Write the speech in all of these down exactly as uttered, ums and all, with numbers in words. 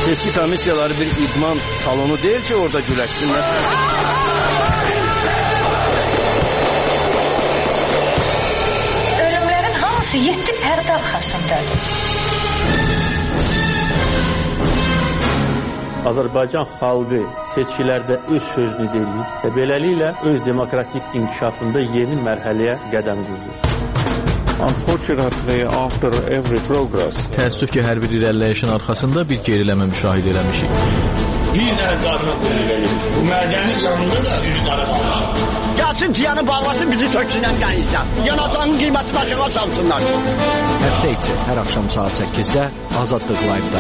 Seçki komissiyaları bir idman salonu değil ki orada güləşsinlər. Ölümlərin hamısı yeddi pərdə arxasındadır. Azərbaycan xalqı seçkilərdə öz sözünü deyir və beləliklə öz demokratik inkişafında yeni mərhələyə qədəm qoyur. Unfortunately, after every progress, təəssüf ki, hər bir irəliləyişin arxasında bir geriləmə müşahidə eləmişik. Bir dənə qarına qoyu verir. Bu mədəni canında da üç qarı qalmışıq. Gəlsin ciyanı bağlasın, bizi töksünən qəyizlər. Yanacağının qiyməti başına salsınlar. Həftə içi hər axşam saat səkkizdə Azadlıq Live-da.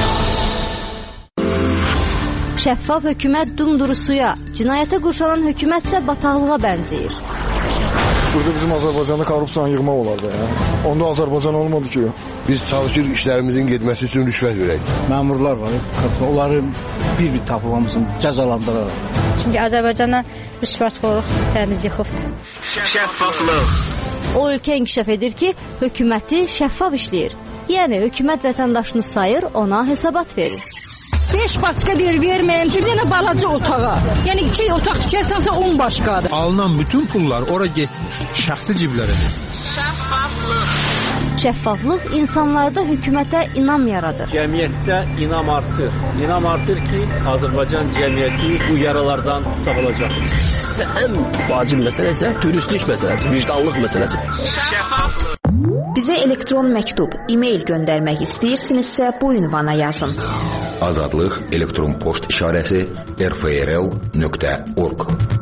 Şəffaf hökumət dumduru suya, cinayətə qurşanan hökumət isə bataqlığa bənzəyir. Burada bizim Azərbaycanda korrupsiyanı yığmaq olardı. Ya. Onda Azərbaycan olmadı ki. Biz çalışırıq işlərimizin getməsi üçün rüşvət verək. Məmurlar var, onları bir-bir tapılmamızın cəzalandıraraq. Çünki Azərbaycana rüşvətxorluq təmiz yıxıbdır. Şəffaflıq. O ölkə inkişaf edir ki, hökuməti şəffaf işləyir. Yəni, hökumət vətəndaşını sayır, ona hesabat verir. beş başqa deyir, verməyim, bir dənə balaca otağa. Yəni, iki otaq tikərsənsə on başqadır. Alınan bütün pullar ora getmir, şəxsi ciblərə. Şəffaflıq. Şəffaflıq insanlarda hökumətə inam yaradır. Cəmiyyətdə inam artır. İnam artır ki, Azərbaycan cəmiyyəti bu yaralardan sağalacaq. Və ən vacib məsələ isə dürüstlük məsələsi, vicdanlıq məsələsi. Şəffaflıq. Bizə elektron məktub, e-mail göndərmək istəyirsinizsə bu ünvana yazın. Azadlıq elektron poçt işarəsi r f r l nöqtə org.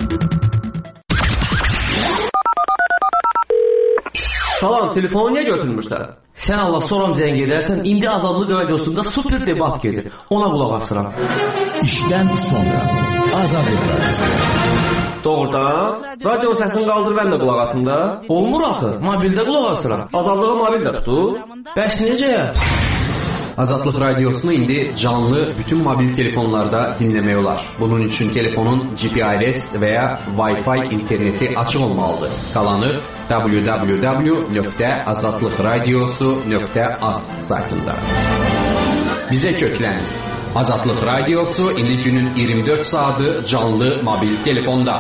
Salam, telefonu niyə götürmürsən? Sən Allah soram zəng edərsən, indi Azadlıq radiosunda super debat gedir. Ona qulaq asıram. İşdən sonra Azadlıq radiosu. Doğrudan? Radio səsini qaldır, mən də qulaq asım da. Olmur axı, mobildə qulaq asıram. Azadlığı mobildə tutur. Bəs necə? Azadlıq radiosunu indi canlı bütün mobil telefonlarda dinləmək olar. Bunun üçün telefonun G P R S və ya Wi-Fi interneti açıq olmalıdır. Qalanı w w w nöqtə azadlıqradiosu nöqtə az saytında. Bizə köklənin. Azadlıq radiosu indi günün iyirmi dörd saatı canlı mobil telefonda.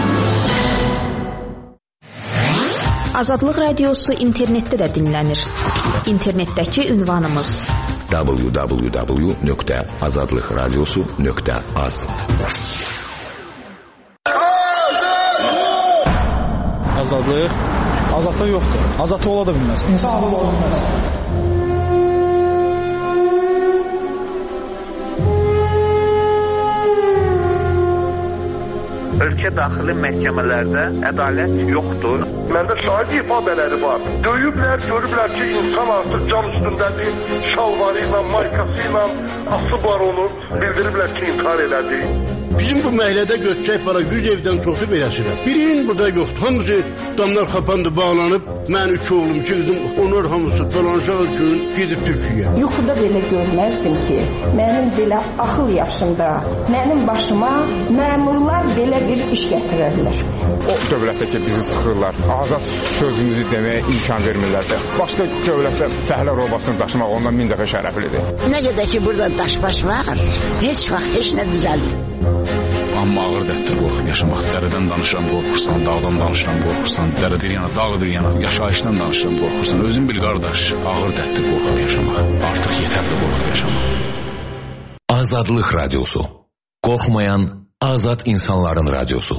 Azadlıq radiosu internetdə də dinlənir. İnternetdəki ünvanımız w w w nöqtə azadlıqradiosu nöqtə az. Azadlıq azadlıq yoxdur. Azadlıq ola da bilməz. İnsan azad ola bilməz. Ölkə daxili məhkəmələrdə ədalət yoxdur. Məndə şahid ifadələri var. Döyüblər, görüblər ki, insan artıq cam üstündədir, şalvarı ilə, maykası ilə asıb var onu, bildiriblər ki, intihar elədi. Bizim bu məhəllədə göstərək var, yüz evdən çoxu beləsirəm. Birinin burada yoxdur. Hamısı damlar qapandı, bağlanıb. Mən üç oğlum, iki qızım, onlar hamısı dolanacaq gün gedib Türkiyə. Yuxuda belə görməzdim ki, mənim belə axıl yaşında, mənim başıma məmurlar belə bir iş gətirərlər. O dövlətdə ki, bizi sıxırlar, azad sözümüzü deməyə imkan vermirlər də. Başqa dövlətdə fəhlə robasını daşımaq ondan min dəfə şərəflidir. Nə qədər ki, burada daşbaş var, heç vaxt heç nə düzəlmir. Amma ağır dərddə qorxub yaşamaq. Dərədən danışıram, qorxursan, dağdan danışıram, qorxursan, dərə bir yana, dağ bir yana, yaşayışdan danışıram, qorxursan. Özün bil, qardaş, ağır dərddə qorxub yaşamaq. Artıq yetərli qorxub yaşamaq. Azadlıq radiosu. Qorxmayan azad insanların radiosu.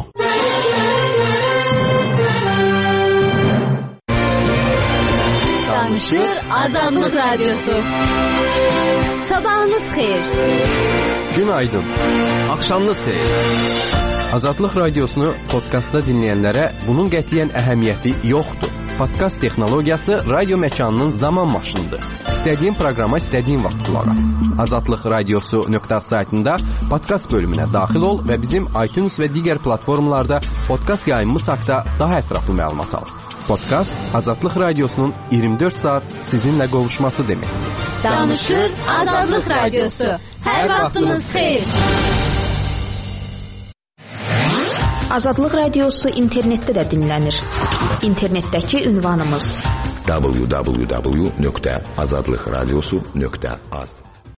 Danışır Azadlıq radiosu. Sabahınız xeyir. Günaydın. Axşamınız xeyir. Azadlıq radiosunu podkastda dinləyənlərə bunun qətiyyən əhəmiyyəti yoxdur. Podkast texnologiyası radio məkanının zaman maşınıdır. İstədiyin proqrama istədiyin vaxt qulaq as. azadlıq radiosu nöqtə saytında podkast bölümünə daxil ol və bizim iTunes və digər platformalarda podkast yayımımız haqqında daha ətraflı məlumat al. Podkast Azadlıq radiosunun iyirmi dörd saat sizinlə qovuşması deməkdir. Danışır Azadlıq radiosu. Hər vaxtınız xeyir. Azadlıq radiosu internetdə də dinlənir. İnternetdəki ünvanımız w w w nöqtə azadlıqradiosu nöqtə az.